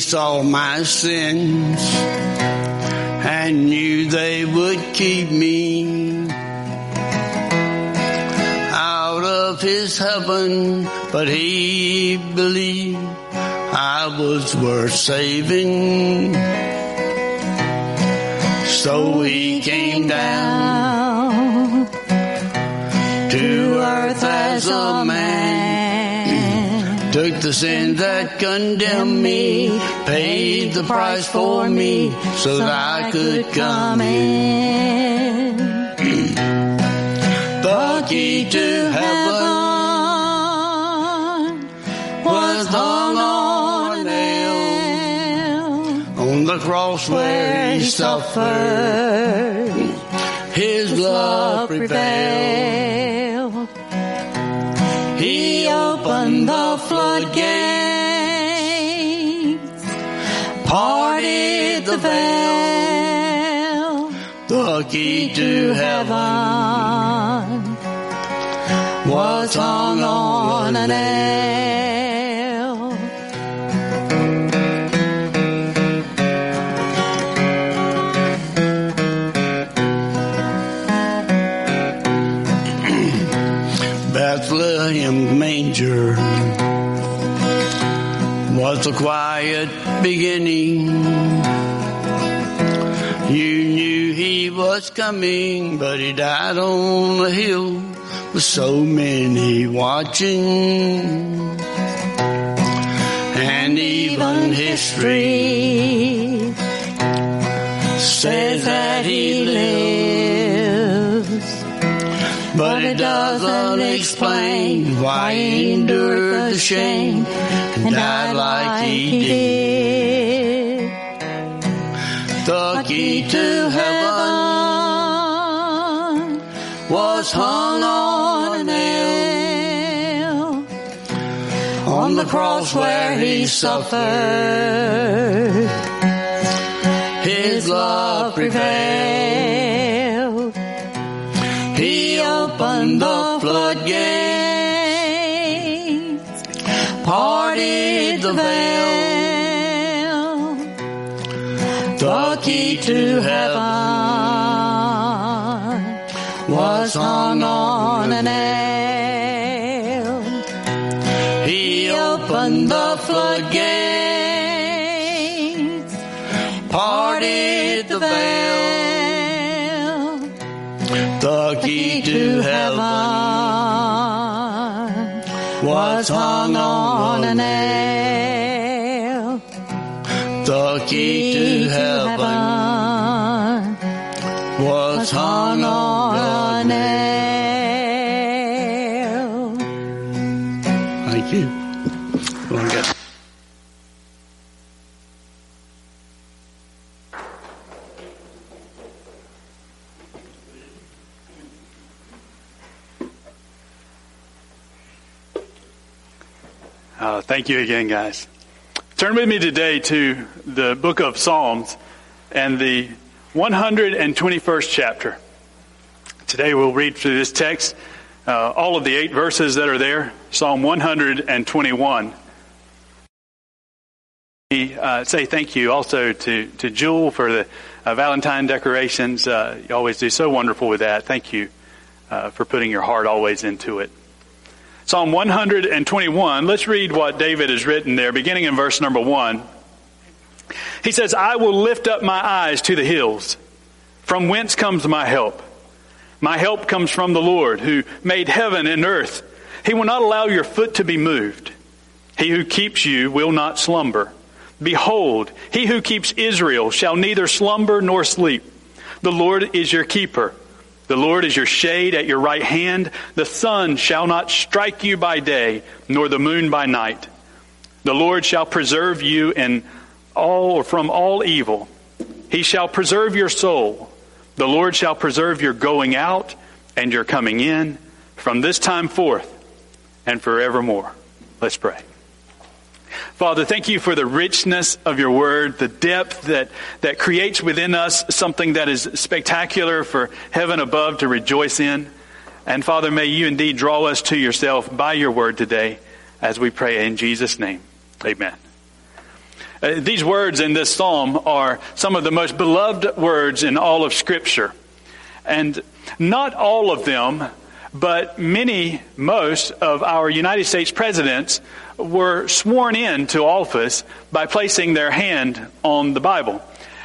saw my sins and knew they would keep me out of his heaven, but he believed I was worth saving. So he came down to earth as a man, took the sin that condemned me, paid the price for me so that I could come in. The key to heaven was hung on a nail on the cross where he suffered. His love prevailed. He opened the floodgates, parted the veil. The key to heaven was hung on a nail. Bethlehem's manger was a quiet beginning. You knew he was coming, but he died on the hill with so many watching. And even history says that he lives, but it doesn't explain why he endured the shame and died like he did. The key to heaven was hung on a nail on the cross where he suffered. His love prevailed. He opened the floodgates, parted the veil. The key to heaven was hung on a nail. He opened the floodgates, parted the veil. The key to heaven was hung on a nail. The key to heaven was hung on a nail. Thank you. Go on, get. Thank you again, guys. Turn with me today to the book of Psalms and the 121st chapter. Today we'll read through this text, all of the 8 verses that are there, Psalm 121. We say thank you also to Jewel for the Valentine decorations. You always do so wonderful with that. Thank you for putting your heart always into it. Psalm 121, let's read what David has written there, beginning in verse number 1. He says, I will lift up my eyes to the hills. From whence comes my help? My help comes from the Lord, who made heaven and earth. He will not allow your foot to be moved. He who keeps you will not slumber. Behold, he who keeps Israel shall neither slumber nor sleep. The Lord is your keeper. The Lord is your shade at your right hand. The sun shall not strike you by day, nor the moon by night. The Lord shall preserve you from all evil. He shall preserve your soul. The Lord shall preserve your going out and your coming in from this time forth and forevermore. Let's pray. Father, thank you for the richness of your word, the depth that creates within us something that is spectacular for heaven above to rejoice in. And Father, may you indeed draw us to yourself by your word today as we pray in Jesus' name. Amen. These words in this psalm are some of the most beloved words in all of Scripture. And not all of them, but most of our United States presidents were sworn in to office by placing their hand on the Bible.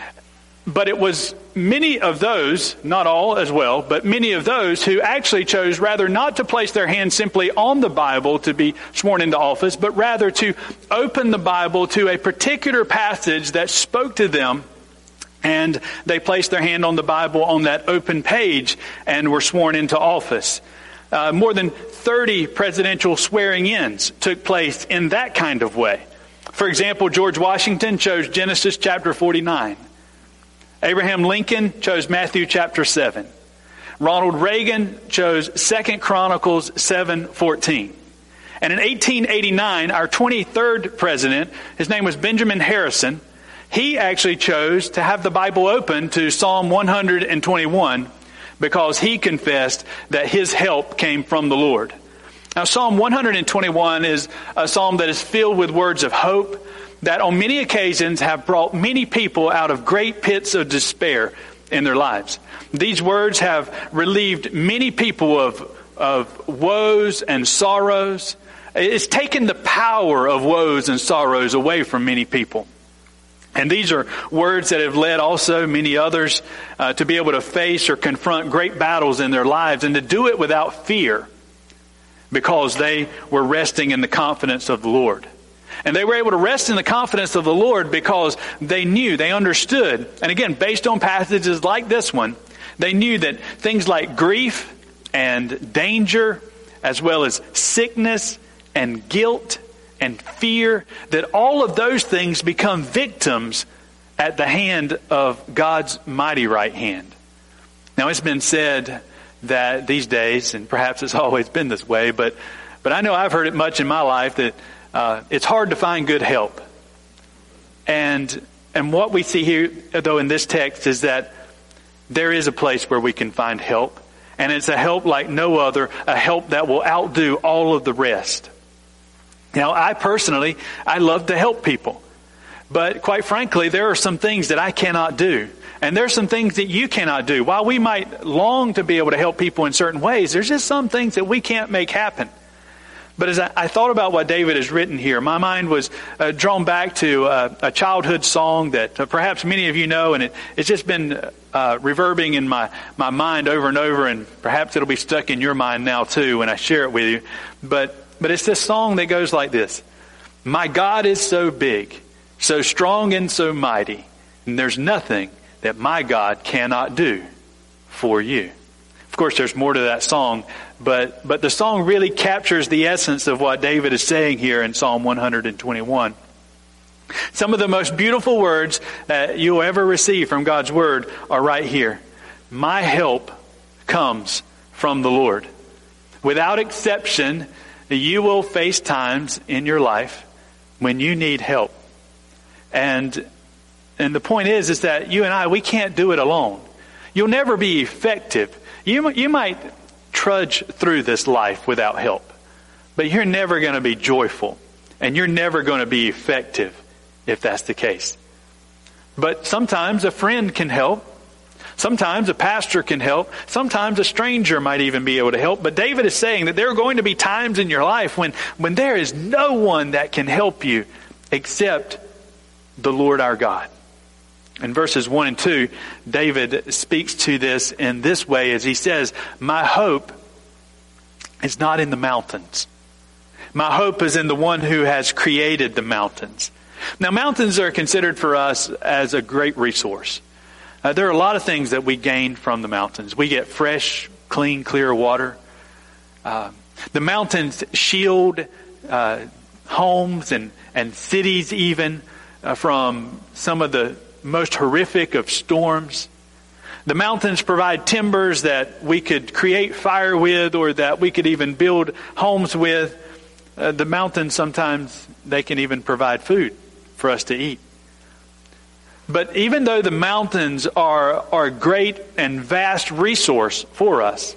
But it was many of those, not all as well, but many of those who actually chose rather not to place their hand simply on the Bible to be sworn into office, but rather to open the Bible to a particular passage that spoke to them, and they placed their hand on the Bible on that open page and were sworn into office. More than 30 presidential swearing-ins took place in that kind of way. For example, George Washington chose Genesis chapter 49. Abraham Lincoln chose Matthew chapter 7. Ronald Reagan chose 2 Chronicles 7:14. And in 1889, our 23rd president, his name was Benjamin Harrison, he actually chose to have the Bible open to Psalm 121 because he confessed that his help came from the Lord. Now, Psalm 121 is a psalm that is filled with words of hope that on many occasions have brought many people out of great pits of despair in their lives. These words have relieved many people of woes and sorrows. It's taken the power of woes and sorrows away from many people. And these are words that have led also many others to be able to face or confront great battles in their lives and to do it without fear because they were resting in the confidence of the Lord. And they were able to rest in the confidence of the Lord because they knew, they understood, and again, based on passages like this one, they knew that things like grief and danger, as well as sickness and guilt and fear, that all of those things become victims at the hand of God's mighty right hand. Now, it's been said that these days, and perhaps it's always been this way, but I know I've heard it much in my life that it's hard to find good help. And what we see here, though, in this text is that there is a place where we can find help. And it's a help like no other, a help that will outdo all of the rest. Now, I love to help people. But quite frankly, there are some things that I cannot do. And there's some things that you cannot do. While we might long to be able to help people in certain ways, there's just some things that we can't make happen. But as I thought about what David has written here, my mind was drawn back to a childhood song that perhaps many of you know, and it's just been reverbing in my mind over and over, and perhaps it'll be stuck in your mind now too when I share it with you. But it's this song that goes like this. My God is so big, so strong and so mighty, and there's nothing that my God cannot do for you. Of course, there's more to that song, but the song really captures the essence of what David is saying here in Psalm 121. Some of the most beautiful words that you'll ever receive from God's Word are right here. My help comes from the Lord. Without exception, you will face times in your life when you need help. And the point is that you and I, we can't do it alone. You'll never be effective. You might trudge through this life without help, but you're never going to be joyful, and you're never going to be effective if that's the case. But sometimes a friend can help. Sometimes a pastor can help. Sometimes a stranger might even be able to help. But David is saying that there are going to be times in your life when there is no one that can help you except the Lord our God. In verses 1 and 2, David speaks to this in this way as he says, my hope is not in the mountains. My hope is in the one who has created the mountains. Now, mountains are considered for us as a great resource. There are a lot of things that we gain from the mountains. We get fresh, clean, clear water. The mountains shield homes and cities even from some of the most horrific of storms. The mountains provide timbers that we could create fire with, or that we could even build homes with. The mountains, sometimes they can even provide food for us to eat. But even though the mountains are a great and vast resource for us,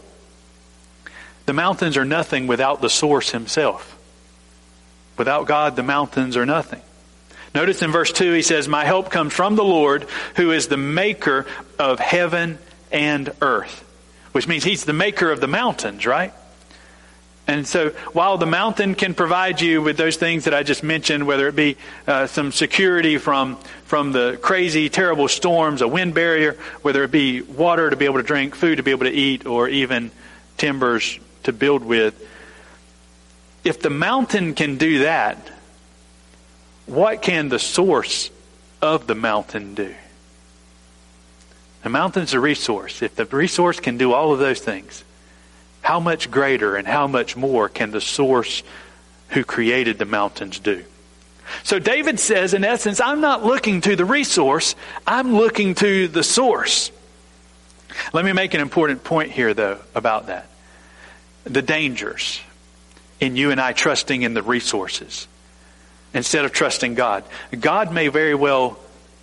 the mountains are nothing without the source himself. Without God, the mountains are nothing. Notice in verse 2 he says, my help comes from the Lord, who is the maker of heaven and earth. Which means he's the maker of the mountains, right? And so while the mountain can provide you with those things that I just mentioned, whether it be some security from the crazy, terrible storms, a wind barrier, whether it be water to be able to drink, food to be able to eat, or even timbers to build with, if the mountain can do that, what can the source of the mountain do? The mountain's a resource. If the resource can do all of those things, how much greater and how much more can the source who created the mountains do? So David says, in essence, I'm not looking to the resource, I'm looking to the source. Let me make an important point here, though, about that. The dangers in you and I trusting in the resources instead of trusting God. God may very well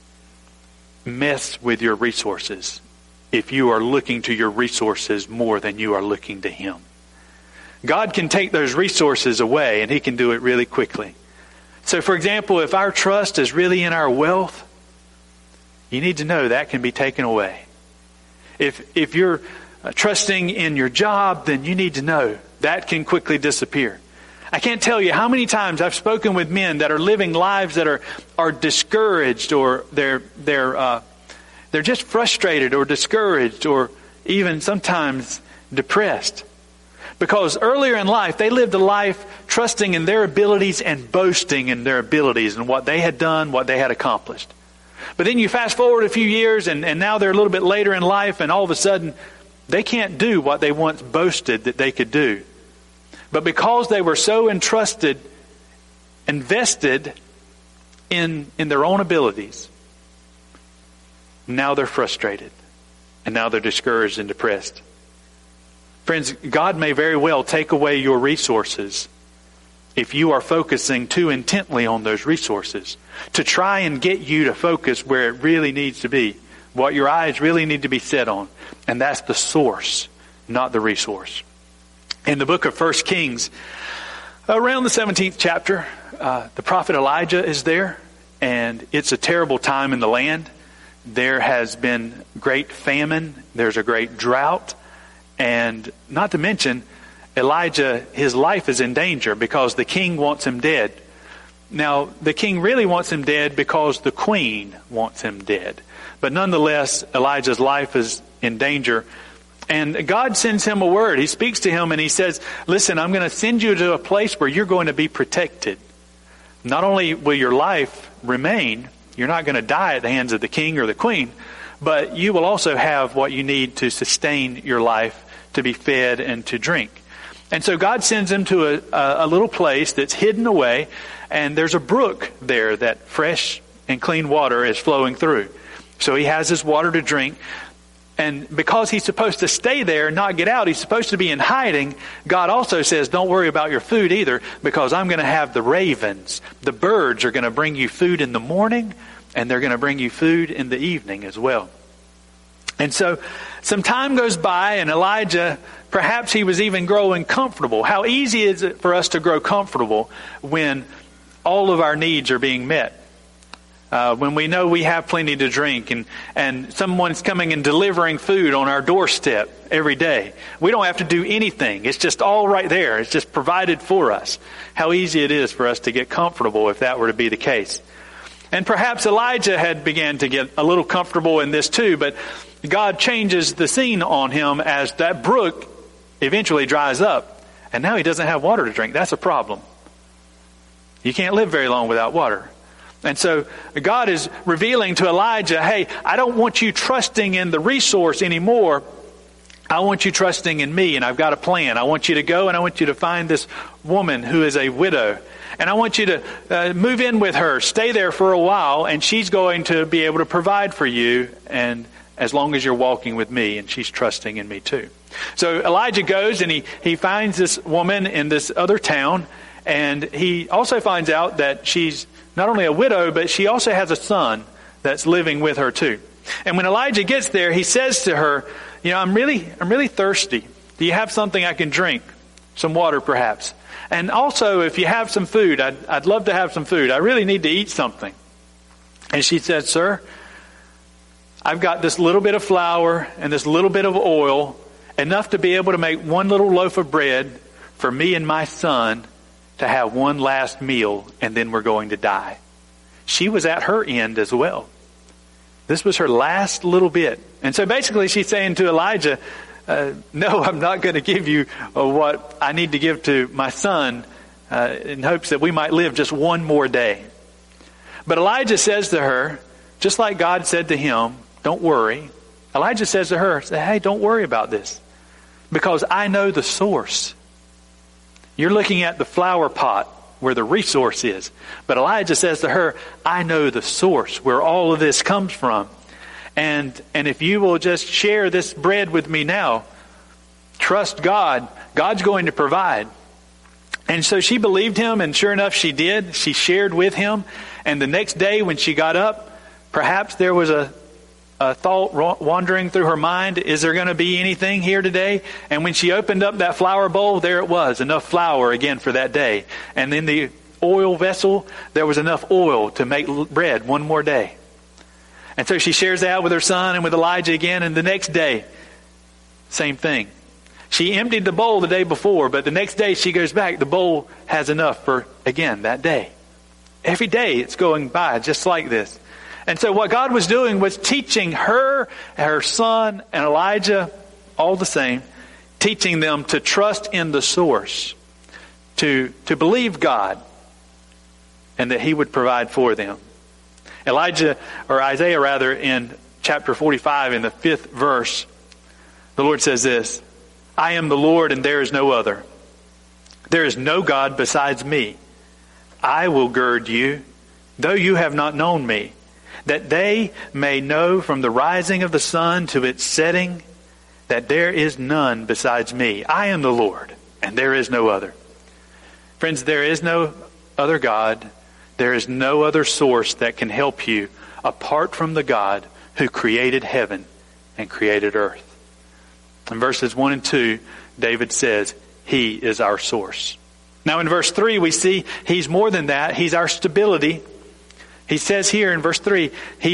mess with your resources if you are looking to your resources more than you are looking to Him. God can take those resources away, and He can do it really quickly. So, for example, if our trust is really in our wealth, you need to know that can be taken away. If you're trusting in your job, then you need to know that can quickly disappear. I can't tell you how many times I've spoken with men that are living lives that are discouraged, or they're just frustrated or discouraged, or even sometimes depressed. Because earlier in life, they lived a life trusting in their abilities and boasting in their abilities and what they had done, what they had accomplished. But then you fast forward a few years, and now they're a little bit later in life, and all of a sudden, they can't do what they once boasted that they could do. But because they were so invested in their own abilities, now they're frustrated. And now they're discouraged and depressed. Friends, God may very well take away your resources if you are focusing too intently on those resources to try and get you to focus where it really needs to be, what your eyes really need to be set on. And that's the source, not the resource. In the book of 1 Kings, around the 17th chapter, the prophet Elijah is there, and it's a terrible time in the land. There has been great famine. There's a great drought. And not to mention, Elijah, his life is in danger because the king wants him dead. Now, the king really wants him dead because the queen wants him dead. But nonetheless, Elijah's life is in danger. And God sends him a word. He speaks to him and he says, listen, I'm going to send you to a place where you're going to be protected. Not only will your life remain, you're not going to die at the hands of the king or the queen, but you will also have what you need to sustain your life, to be fed and to drink. And so God sends him to a little place that's hidden away, and there's a brook there that fresh and clean water is flowing through. So he has his water to drink. And because he's supposed to stay there, not get out, he's supposed to be in hiding, God also says, don't worry about your food either, because I'm going to have the ravens. The birds are going to bring you food in the morning, and they're going to bring you food in the evening as well. And so some time goes by, and Elijah, perhaps he was even growing comfortable. How easy is it for us to grow comfortable when all of our needs are being met? When we know we have plenty to drink, and someone's coming and delivering food on our doorstep every day. We don't have to do anything. It's just all right there. It's just provided for us. How easy it is for us to get comfortable if that were to be the case. And perhaps Elijah had began to get a little comfortable in this too, but God changes the scene on him as that brook eventually dries up, and now he doesn't have water to drink. That's a problem. You can't live very long without water. And so God is revealing to Elijah, hey, I don't want you trusting in the resource anymore. I want you trusting in me, and I've got a plan. I want you to go and I want you to find this woman who is a widow. And I want you to move in with her, stay there for a while, and she's going to be able to provide for you, and as long as you're walking with me, and she's trusting in me too. So Elijah goes and he finds this woman in this other town, and he also finds out that she's not only a widow, but she also has a son that's living with her too. And when Elijah gets there, he says to her, I'm really thirsty. Do you have something I can drink? some water perhaps. And also, if you have some food, I'd love to have some food. I really need to eat something. And she said, sir, I've got this little bit of flour and this little bit of oil, enough to be able to make one little loaf of bread for me and my son to have one last meal, and then we're going to die. She was at her end as well. This was her last little bit. And so basically she's saying to Elijah, no, I'm not going to give you what I need to give to my son in hopes that we might live just one more day. But Elijah says to her, just like God said to him, don't worry. Elijah says to her, hey, don't worry about this, because I know the source. You're looking at the flower pot where the resource is. But Elijah says to her, I know the source where all of this comes from. And if you will just share this bread with me now, trust God, God's going to provide. And so she believed him, and sure enough she did. She shared with him. And the next day when she got up, perhaps there was a thought wandering through her mind, is there going to be anything here today? And when she opened up that flour bowl, there it was, enough flour again for that day. And in the oil vessel, there was enough oil to make bread one more day. And so she shares that with her son and with Elijah again, and the next day, same thing. She emptied the bowl the day before, but the next day she goes back, the bowl has enough for, again, that day. Every day it's going by just like this. And so what God was doing was teaching her, her son, and Elijah, all the same, teaching them to trust in the source, to believe God, and that he would provide for them. Isaiah, in chapter 45, in the 5th verse, the Lord says this, I am the Lord and there is no other. There is no God besides me. I will gird you, though you have not known me, that they may know from the rising of the sun to its setting that there is none besides me. I am the Lord, and there is no other. Friends, there is no other God. There is no other source that can help you apart from the God who created heaven and created earth. In verses 1 and 2, David says, he is our source. Now in verse 3, we see he's more than that. He's our stability. He says here in verse 3,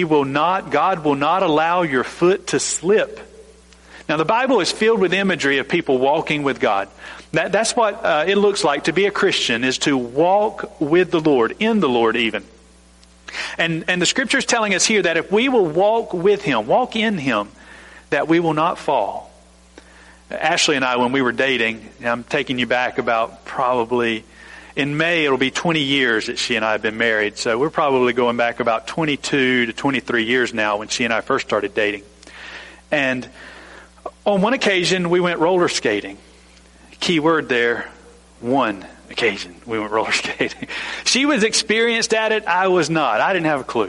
God will not allow your foot to slip. Now the Bible is filled with imagery of people walking with God. That's what it looks like to be a Christian, is to walk with the Lord, in the Lord even. And the Scripture is telling us here that if we will walk with Him, walk in Him, that we will not fall. Ashley and I, when we were dating, I'm taking you back about probably, in May it'll be 20 years that she and I have been married. So we're probably going back about 22 to 23 years now when she and I first started dating. And on one occasion we went roller skating. Key word there, one occasion we went roller skating. She was experienced at it. I was not. I didn't have a clue.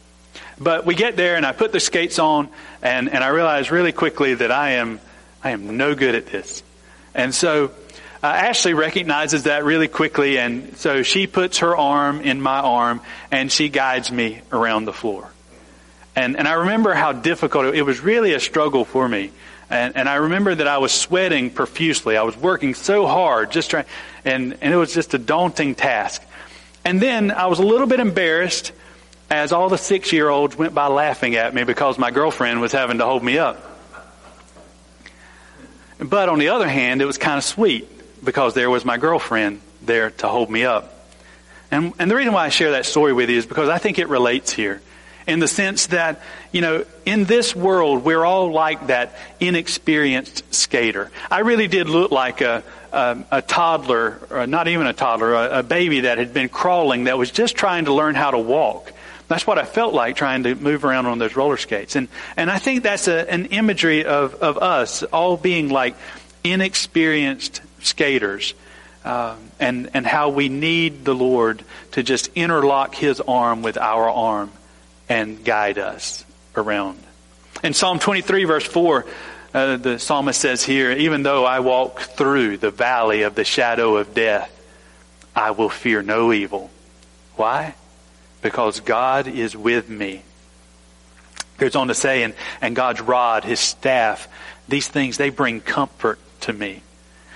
But we get there and I put the skates on and I realized really quickly that I am no good at this. And so Ashley recognizes that really quickly, and so she puts her arm in my arm and she guides me around the floor. And I remember how difficult it was. Really a struggle for me. And I remember that I was sweating profusely. I was working so hard, just trying, and it was just a daunting task. And then I was a little bit embarrassed as all the 6-year-olds went by laughing at me because my girlfriend was having to hold me up. But on the other hand, it was kind of sweet because there was my girlfriend there to hold me up. And the reason why I share that story with you is because I think it relates here. In the sense that, in this world, we're all like that inexperienced skater. I really did look like a toddler, or not even a toddler, a baby that had been crawling, that was just trying to learn how to walk. That's what I felt like trying to move around on those roller skates. And I think that's an imagery of us all being like inexperienced skaters. And how we need the Lord to just interlock His arm with our arm and guide us around. In Psalm 23 verse 4, the psalmist says here, even though I walk through the valley of the shadow of death, I will fear no evil. Why? Because God is with me. Goes on to say, and God's rod, His staff, these things, they bring comfort to me.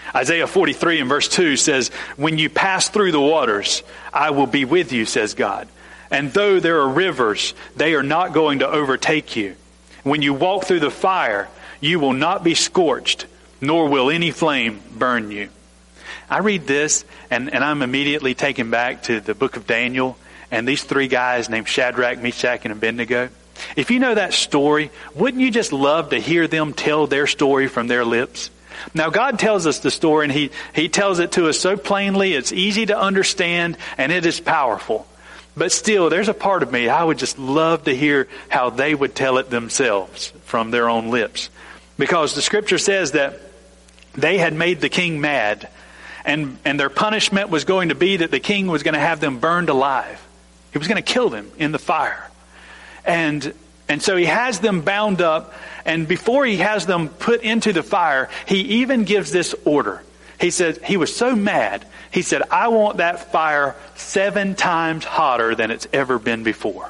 Isaiah 43 and verse 2 says, when you pass through the waters, I will be with you, says God. And though there are rivers, they are not going to overtake you. When you walk through the fire, you will not be scorched, nor will any flame burn you. I read this, and I'm immediately taken back to the book of Daniel, and these three guys named Shadrach, Meshach, and Abednego. If you know that story, wouldn't you just love to hear them tell their story from their lips? Now, God tells us the story, and He tells it to us so plainly, it's easy to understand, and it is powerful. But still, there's a part of me, I would just love to hear how they would tell it themselves from their own lips. Because the scripture says that they had made the king mad, and their punishment was going to be that the king was going to have them burned alive. He was going to kill them in the fire. And so he has them bound up, and before he has them put into the fire, he even gives this order. He said, he was so mad, he said, I want that fire 7 times hotter than it's ever been before.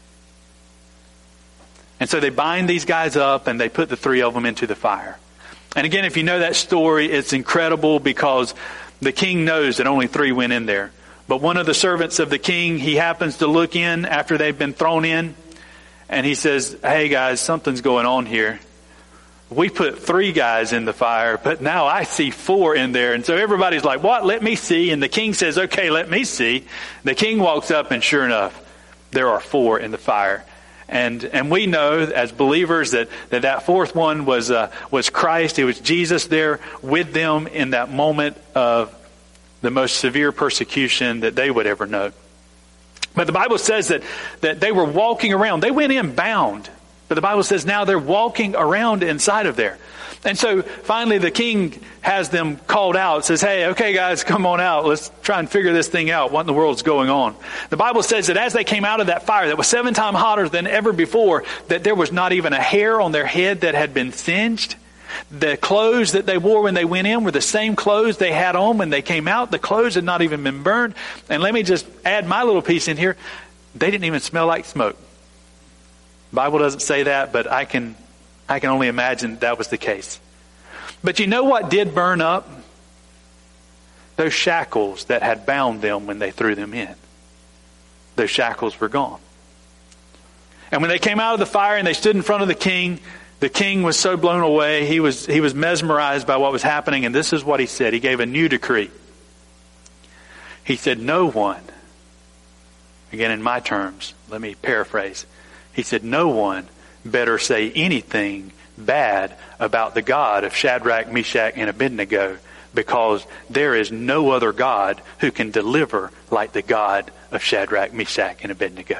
And so they bind these guys up and they put the 3 of them into the fire. And again, if you know that story, it's incredible because the king knows that only 3 went in there. But one of the servants of the king, he happens to look in after they've been thrown in. And he says, hey guys, something's going on here. We put 3 guys in the fire, but now I see 4 in there. And so everybody's like, what? Let me see. And the king says, okay, let me see. The king walks up and sure enough, there are 4 in the fire. And we know as believers that 4th one was Christ. It was Jesus there with them in that moment of the most severe persecution that they would ever know. But the Bible says that they were walking around. They went in bound. But the Bible says now they're walking around inside of there. And so finally the king has them called out, says, hey, okay guys, come on out. Let's try and figure this thing out. What in the world's going on? The Bible says that as they came out of that fire that was 7 times hotter than ever before, that there was not even a hair on their head that had been singed. The clothes that they wore when they went in were the same clothes they had on when they came out. The clothes had not even been burned. And let me just add my little piece in here. They didn't even smell like smoke. The Bible doesn't say that, but I can only imagine that was the case. But you know what did burn up? Those shackles that had bound them when they threw them in. Those shackles were gone. And when they came out of the fire and they stood in front of the king was so blown away. He was mesmerized by what was happening. And this is what he said. He gave a new decree. He said, no one, again in my terms, let me paraphrase. He said, no one better say anything bad about the God of Shadrach, Meshach, and Abednego, because there is no other God who can deliver like the God of Shadrach, Meshach, and Abednego.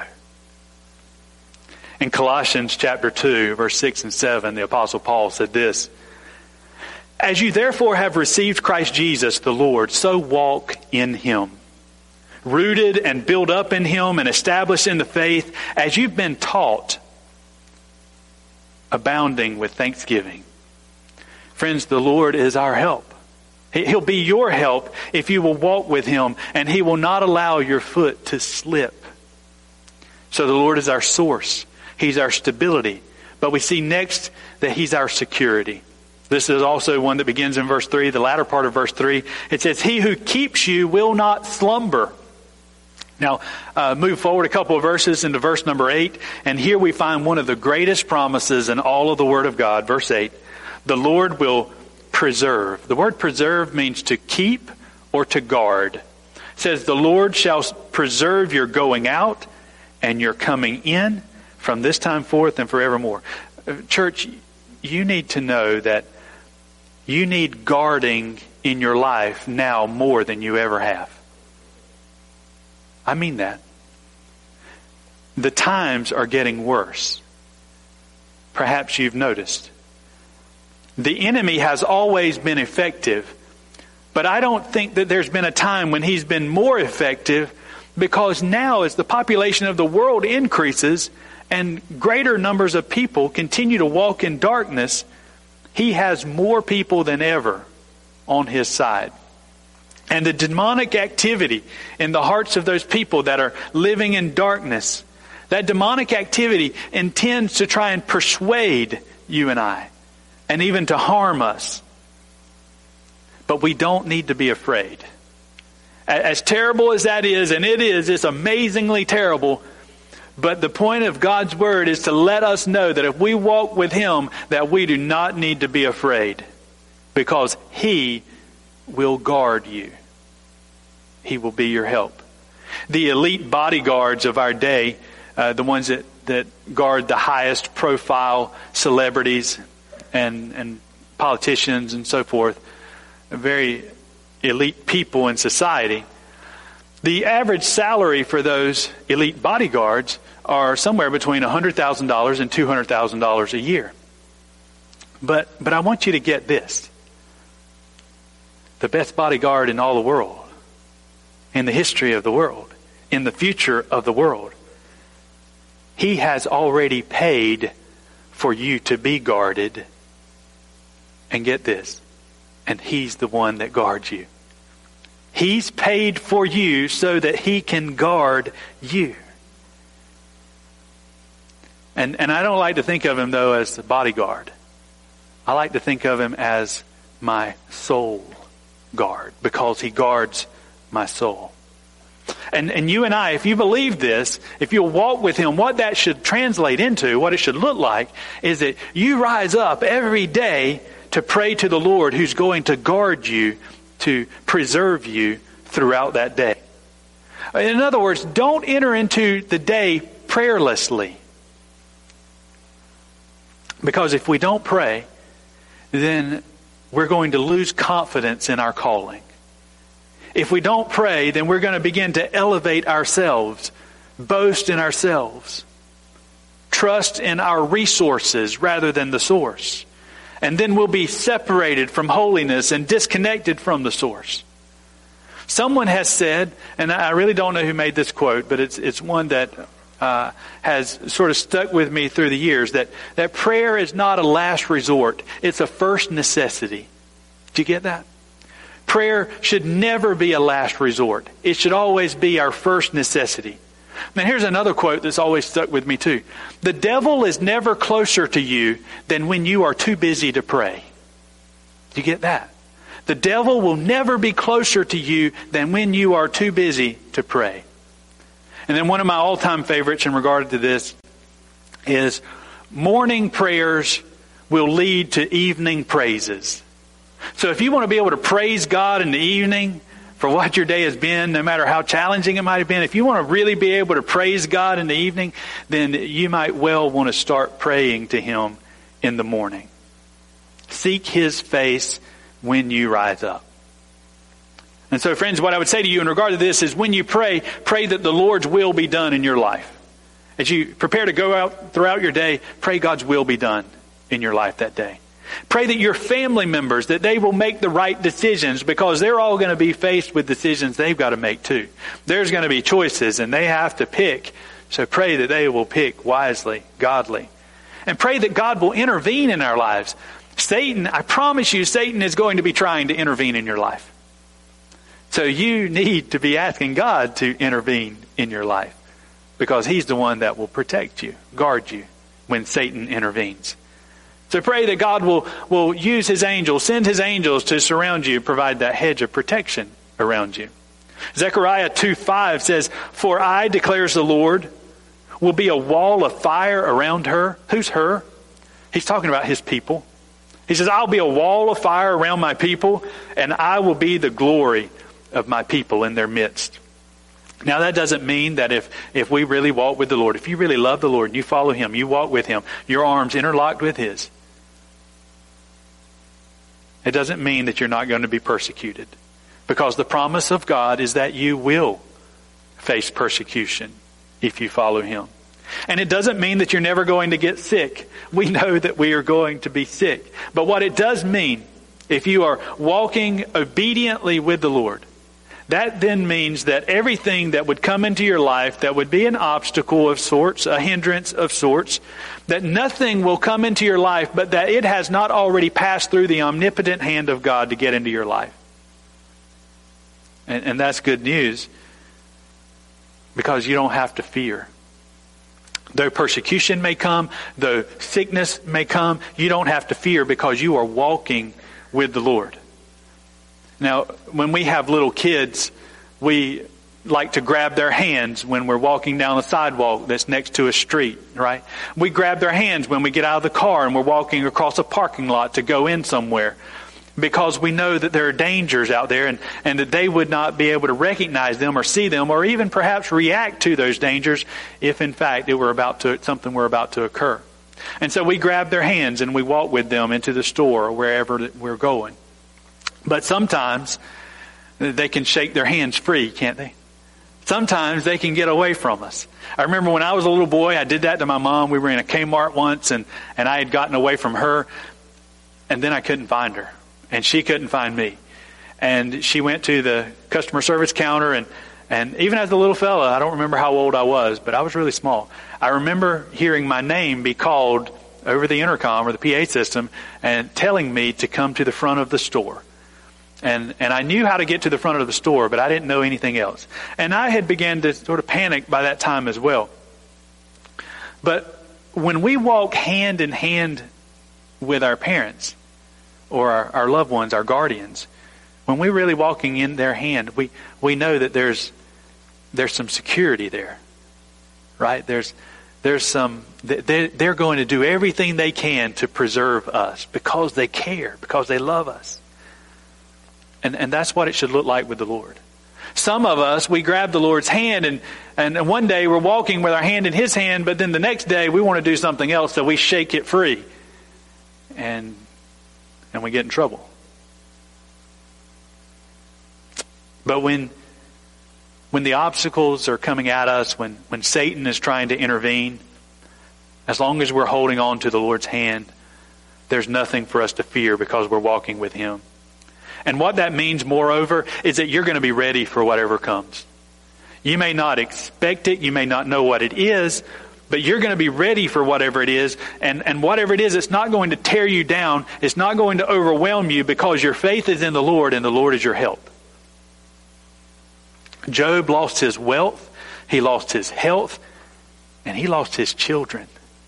In Colossians chapter 2, verse 6 and 7, the Apostle Paul said this, as you therefore have received Christ Jesus the Lord, so walk in Him, rooted and built up in Him and established in the faith as you've been taught, abounding with thanksgiving. Friends, the Lord is our help. He'll be your help if you will walk with Him, and He will not allow your foot to slip. So the Lord is our source. He's our stability. But we see next that He's our security. This is also one that begins in verse 3, the latter part of verse 3. It says, He who keeps you will not slumber. Now, move forward a couple of verses into verse number 8. And here we find one of the greatest promises in all of the Word of God. Verse 8, the Lord will preserve. The word preserve means to keep or to guard. It says, the Lord shall preserve your going out and your coming in from this time forth and forevermore. Church, you need to know that you need guarding in your life now more than you ever have. I mean that. The times are getting worse. Perhaps you've noticed. The enemy has always been effective, but I don't think that there's been a time when he's been more effective, because now as the population of the world increases and greater numbers of people continue to walk in darkness, he has more people than ever on his side. And the demonic activity in the hearts of those people that are living in darkness, that demonic activity intends to try and persuade you and I, and even to harm us. But we don't need to be afraid. As terrible as that is, and it's amazingly terrible, but the point of God's word is to let us know that if we walk with Him, that we do not need to be afraid, because He will guard you. He will be your help. The elite bodyguards of our day, the ones that guard the highest profile celebrities and politicians and so forth, very elite people in society, the average salary for those elite bodyguards are somewhere between $100,000 and $200,000 a year. But I want you to get this. The best bodyguard in all the world, in the history of the world, in the future of the world, He has already paid for you to be guarded. And get this, and He's the one that guards you. He's paid for you so that He can guard you. And I don't like to think of Him, though, as the bodyguard. I like to think of Him as my soul guard, because He guards my soul. And you and I, if you believe this, if you'll walk with Him, what that should translate into, what it should look like, is that you rise up every day to pray to the Lord, who's going to guard you, to preserve you throughout that day. In other words, don't enter into the day prayerlessly. Because if we don't pray, then we're going to lose confidence in our calling. If we don't pray, then we're going to begin to elevate ourselves, boast in ourselves, trust in our resources rather than the source. And then we'll be separated from holiness and disconnected from the source. Someone has said, and I really don't know who made this quote, but it's one that has sort of stuck with me through the years, that prayer is not a last resort. It's a first necessity. Do you get that? Prayer should never be a last resort. It should always be our first necessity. Now here's another quote that's always stuck with me too. The devil is never closer to you than when you are too busy to pray. Do you get that? The devil will never be closer to you than when you are too busy to pray. And then one of my all-time favorites in regard to this is morning prayers will lead to evening praises. So if you want to be able to praise God in the evening for what your day has been, no matter how challenging it might have been, if you want to really be able to praise God in the evening, then you might well want to start praying to Him in the morning. Seek His face when you rise up. And so, friends, what I would say to you in regard to this is when you pray that the Lord's will be done in your life. As you prepare to go out throughout your day, pray God's will be done in your life that day. Pray that your family members, that they will make the right decisions, because they're all going to be faced with decisions they've got to make too. There's going to be choices and they have to pick. So pray that they will pick wisely, godly. And pray that God will intervene in our lives. Satan, I promise you, Satan is going to be trying to intervene in your life. So you need to be asking God to intervene in your life, because He's the one that will protect you, guard you when Satan intervenes. So pray that God will use His angels, send His angels to surround you, provide that hedge of protection around you. Zechariah 2:5 says, "For I, declares the Lord, will be a wall of fire around her." Who's her? He's talking about His people. He says, "I'll be a wall of fire around my people, and I will be the glory of my people in their midst." Now that doesn't mean that if we really walk with the Lord, if you really love the Lord and you follow Him, you walk with Him, your arms interlocked with His, it doesn't mean that you're not going to be persecuted. Because the promise of God is that you will face persecution if you follow Him. And it doesn't mean that you're never going to get sick. We know that we are going to be sick. But what it does mean, if you are walking obediently with the Lord, that then means that everything that would come into your life that would be an obstacle of sorts, a hindrance of sorts, that nothing will come into your life but that it has not already passed through the omnipotent hand of God to get into your life. And that's good news, because you don't have to fear. Though persecution may come, though sickness may come, you don't have to fear, because you are walking with the Lord. Now, when we have little kids, we like to grab their hands when we're walking down the sidewalk that's next to a street, right? We grab their hands when we get out of the car and we're walking across a parking lot to go in somewhere, because we know that there are dangers out there, and that they would not be able to recognize them or see them or even perhaps react to those dangers if in fact something were about to occur. And so we grab their hands and we walk with them into the store or wherever we're going. But sometimes they can shake their hands free, can't they? Sometimes they can get away from us. I remember when I was a little boy, I did that to my mom. We were in a Kmart once, and I had gotten away from her, and then I couldn't find her, and she couldn't find me. And she went to the customer service counter, and even as a little fella, I don't remember how old I was, but I was really small. I remember hearing my name be called over the intercom or the PA system and telling me to come to the front of the store. And I knew how to get to the front of the store, but I didn't know anything else. And I had begun to sort of panic by that time as well. But when we walk hand in hand with our parents or our loved ones, our guardians, when we're really walking in their hand, we know that there's some security there, right? There's some, they're going to do everything they can to preserve us because they care, because they love us. And that's what it should look like with the Lord. Some of us, we grab the Lord's hand and one day we're walking with our hand in His hand, but then the next day we want to do something else, so we shake it free. And we get in trouble. But when the obstacles are coming at us, when Satan is trying to intervene, as long as we're holding on to the Lord's hand, there's nothing for us to fear because we're walking with Him. And what that means, moreover, is that you're going to be ready for whatever comes. You may not expect it. You may not know what it is, but you're going to be ready for whatever it is. And whatever it is, it's not going to tear you down. It's not going to overwhelm you, because your faith is in the Lord and the Lord is your help. Job lost his wealth. He lost his health. And he lost his children.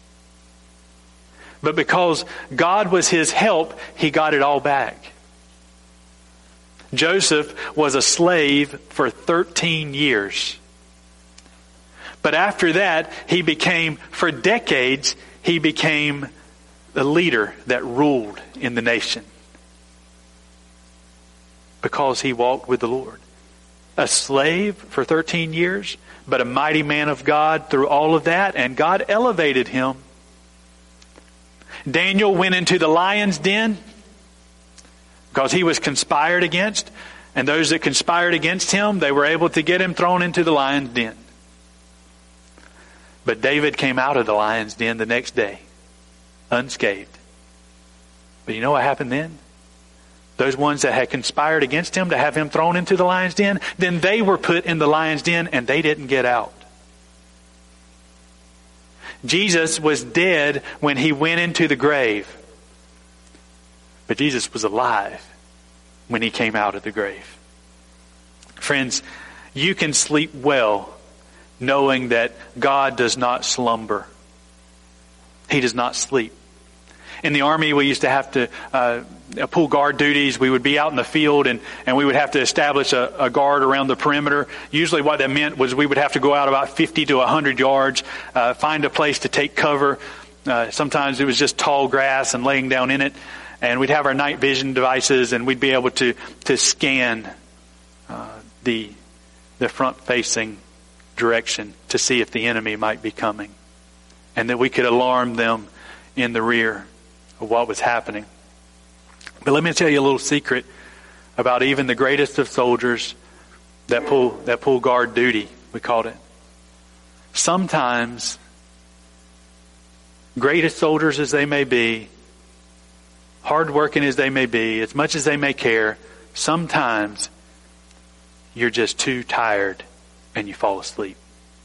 But because God was his help, he got it all back. Joseph was a slave for 13 years. But after that, for decades, he became the leader that ruled in the nation. Because he walked with the Lord. A slave for 13 years, but a mighty man of God through all of that, and God elevated him. Daniel went into the lion's den because he was conspired against, and those that conspired against him, they were able to get him thrown into the lion's den. But David came out of the lion's den the next day, unscathed. But you know what happened then? Those ones that had conspired against him to have him thrown into the lion's den, then they were put in the lion's den and they didn't get out. Jesus was dead when he went into the grave. But Jesus was alive when he came out of the grave. Friends, you can sleep well knowing that God does not slumber. He does not sleep. In the Army, we used to have to pull guard duties. We would be out in the field and we would have to establish a guard around the perimeter. Usually what that meant was we would have to go out about 50 to 100 yards, find a place to take cover. Sometimes it was just tall grass and laying down in it. And we'd have our night vision devices and we'd be able to scan the front-facing direction to see if the enemy might be coming. And that we could alarm them in the rear of what was happening. But let me tell you a little secret about even the greatest of soldiers that pull guard duty, we called it. Sometimes, greatest soldiers as they may be, hardworking as they may be, as much as they may care, sometimes you're just too tired and you fall asleep.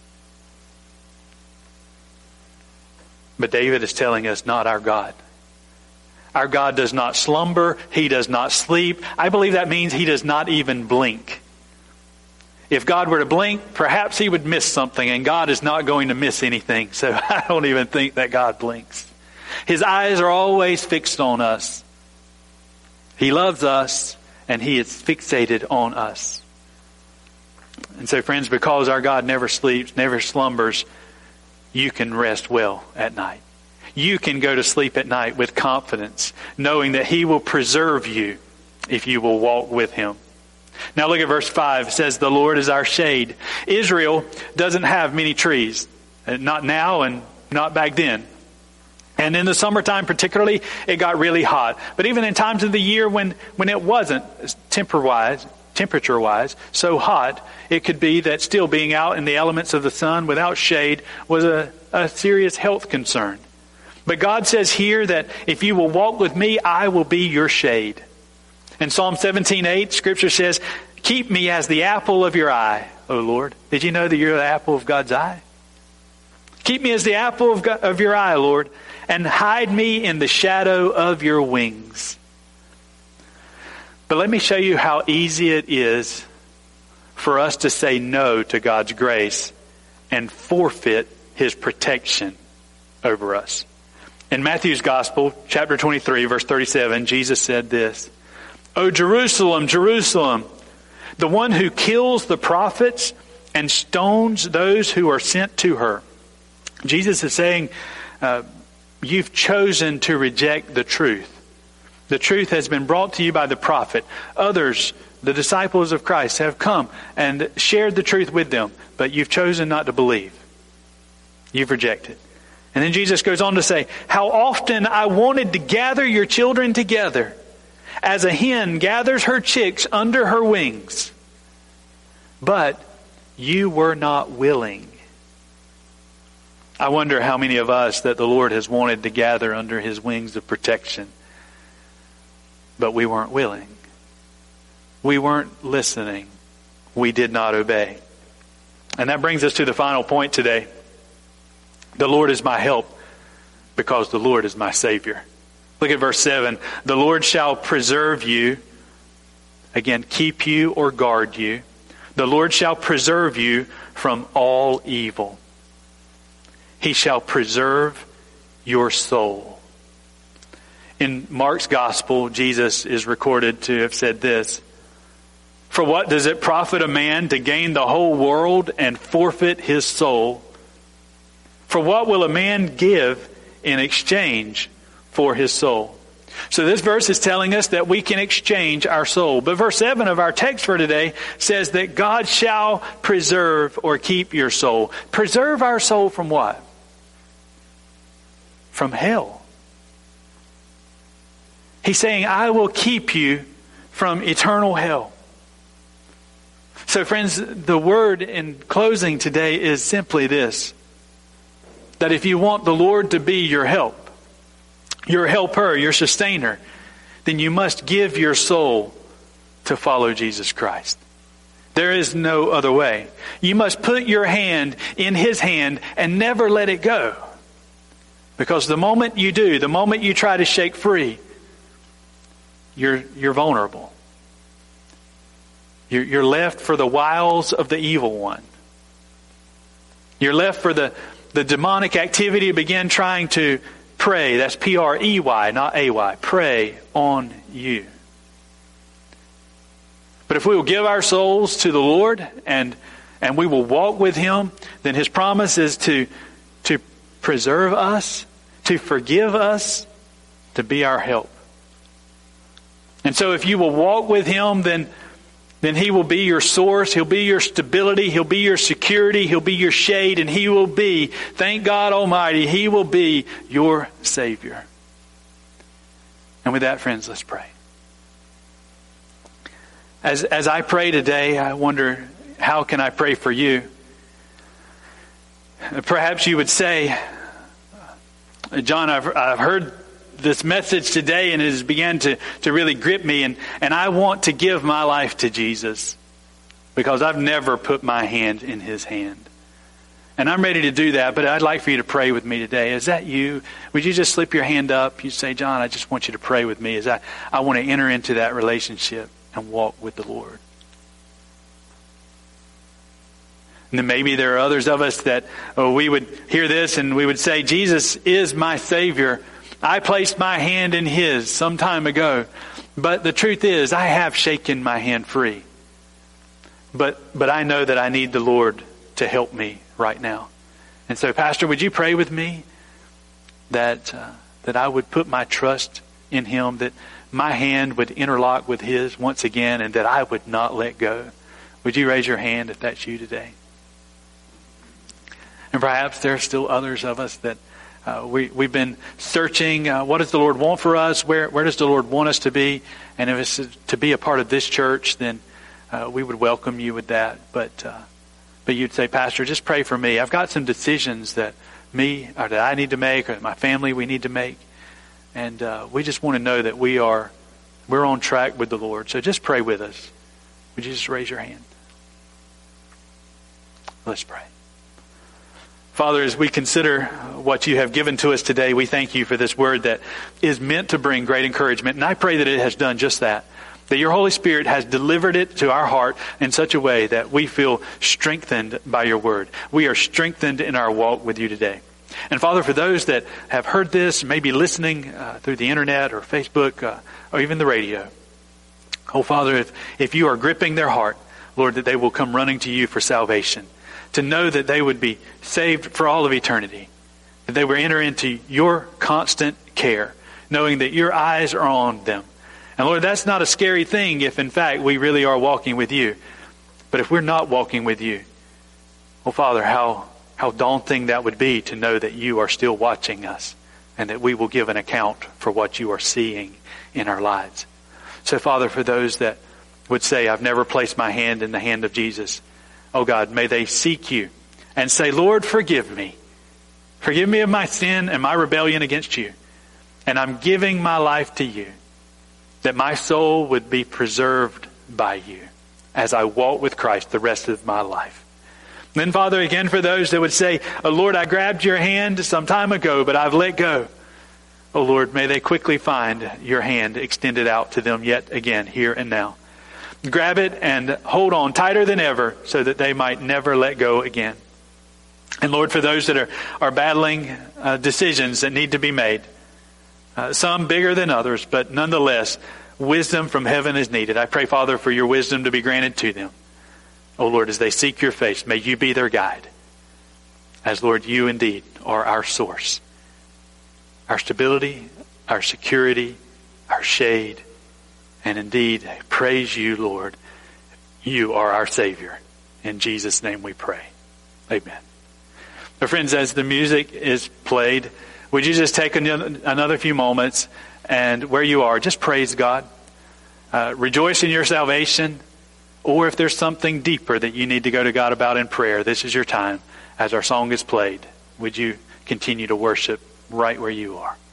But David is telling us, not our God. Our God does not slumber. He does not sleep. I believe that means He does not even blink. If God were to blink, perhaps He would miss something, and God is not going to miss anything. So I don't even think that God blinks. His eyes are always fixed on us. He loves us, and He is fixated on us. And so, friends, because our God never sleeps, never slumbers, you can rest well at night. You can go to sleep at night with confidence, knowing that He will preserve you if you will walk with Him. Now look at verse 5. It says, the Lord is our shade. Israel doesn't have many trees. Not now and not back then. And in the summertime particularly, it got really hot. But even in times of the year when it wasn't temperature-wise so hot, it could be that still being out in the elements of the sun without shade was a serious health concern. But God says here that if you will walk with me, I will be your shade. In Psalm 17:8, Scripture says, keep me as the apple of your eye, O Lord. Did you know that you're the apple of God's eye? Keep me as the apple of your eye, Lord, and hide me in the shadow of your wings. But let me show you how easy it is for us to say no to God's grace and forfeit His protection over us. In Matthew's Gospel, chapter 23, verse 37, Jesus said this, O Jerusalem, Jerusalem, the one who kills the prophets and stones those who are sent to her. Jesus is saying, you've chosen to reject the truth. The truth has been brought to you by the prophet. Others, the disciples of Christ, have come and shared the truth with them, but you've chosen not to believe. You've rejected. And then Jesus goes on to say, how often I wanted to gather your children together, as a hen gathers her chicks under her wings. But you were not willing. I wonder how many of us that the Lord has wanted to gather under His wings of protection, but we weren't willing. We weren't listening. We did not obey. And that brings us to the final point today. The Lord is my help because the Lord is my Savior. Look at verse 7. The Lord shall preserve you. Again, keep you or guard you. The Lord shall preserve you from all evil. He shall preserve your soul. In Mark's Gospel, Jesus is recorded to have said this, for what does it profit a man to gain the whole world and forfeit his soul? For what will a man give in exchange for his soul? So this verse is telling us that we can exchange our soul. But verse 7 of our text for today says that God shall preserve or keep your soul. Preserve our soul from what? From hell. He's saying, I will keep you from eternal hell. So friends, the word in closing today is simply this, that if you want the Lord to be your help, your helper, your sustainer, then you must give your soul to follow Jesus Christ. There is no other way. You must put your hand in His hand and never let it go. Because the moment you do, the moment you try to shake free, you're vulnerable. You're left for the wiles of the evil one. You're left for the demonic activity to begin trying to prey. That's P-R-E-Y, not A-Y. Prey on you. But if we will give our souls to the Lord and we will walk with Him, then His promise is to preserve us, to forgive us, to be our help. And so if you will walk with Him, then He will be your source, He'll be your stability, He'll be your security, He'll be your shade, and He will be, thank God Almighty, He will be your Savior. And with that, friends, let's pray. As I pray today, I wonder, how can I pray for you? Perhaps you would say, John, I've heard this message today and it has began to really grip me, and I want to give my life to Jesus because I've never put my hand in His hand. And I'm ready to do that, but I'd like for you to pray with me today. Is that you? Would you just slip your hand up? You say, John, I just want you to pray with me as I want to enter into that relationship and walk with the Lord. And then maybe there are others of us that we would hear this and we would say, Jesus is my Savior. I placed my hand in His some time ago, But the truth is, I have shaken my hand free. But I know that I need the Lord to help me right now. And so, Pastor, would you pray with me that I would put my trust in Him, that my hand would interlock with His once again, and that I would not let go? Would you raise your hand if that's you today? And perhaps there are still others of us that we've been searching. What does the Lord want for us? Where does the Lord want us to be? And if it's to be a part of this church, then we would welcome you with that. But you'd say, Pastor, just pray for me. I've got some decisions that I need to make, or my family we need to make. And we just want to know that we're on track with the Lord. So just pray with us. Would you just raise your hand? Let's pray. Father, as we consider what you have given to us today, we thank you for this word that is meant to bring great encouragement. And I pray that it has done just that. That your Holy Spirit has delivered it to our heart in such a way that we feel strengthened by your word. We are strengthened in our walk with you today. And Father, for those that have heard this, maybe listening through the internet or Facebook or even the radio, oh Father, if you are gripping their heart, Lord, that they will come running to you for salvation. To know that they would be saved for all of eternity. That they would enter into your constant care, knowing that your eyes are on them. And Lord, that's not a scary thing if in fact we really are walking with you. But if we're not walking with you, oh Father, how daunting that would be to know that you are still watching us and that we will give an account for what you are seeing in our lives. So Father, for those that would say, I've never placed my hand in the hand of Jesus, oh God, may they seek you and say, Lord, forgive me. Forgive me of my sin and my rebellion against you. And I'm giving my life to you, that my soul would be preserved by you as I walk with Christ the rest of my life. Then, Father, again, for those that would say, oh, Lord, I grabbed your hand some time ago, but I've let go. Oh, Lord, may they quickly find your hand extended out to them yet again, here and now. Grab it and hold on tighter than ever so that they might never let go again. And Lord, for those that are battling decisions that need to be made, some bigger than others, but nonetheless, wisdom from heaven is needed. I pray, Father, for your wisdom to be granted to them. Oh Lord, as they seek your face, may you be their guide. As Lord, you indeed are our source, our stability, our security, our shade. And indeed, praise you, Lord. You are our Savior. In Jesus' name we pray. Amen. Now, friends, as the music is played, would you just take another few moments and where you are, just praise God. Rejoice in your salvation. Or if there's something deeper that you need to go to God about in prayer, this is your time. As our song is played, would you continue to worship right where you are?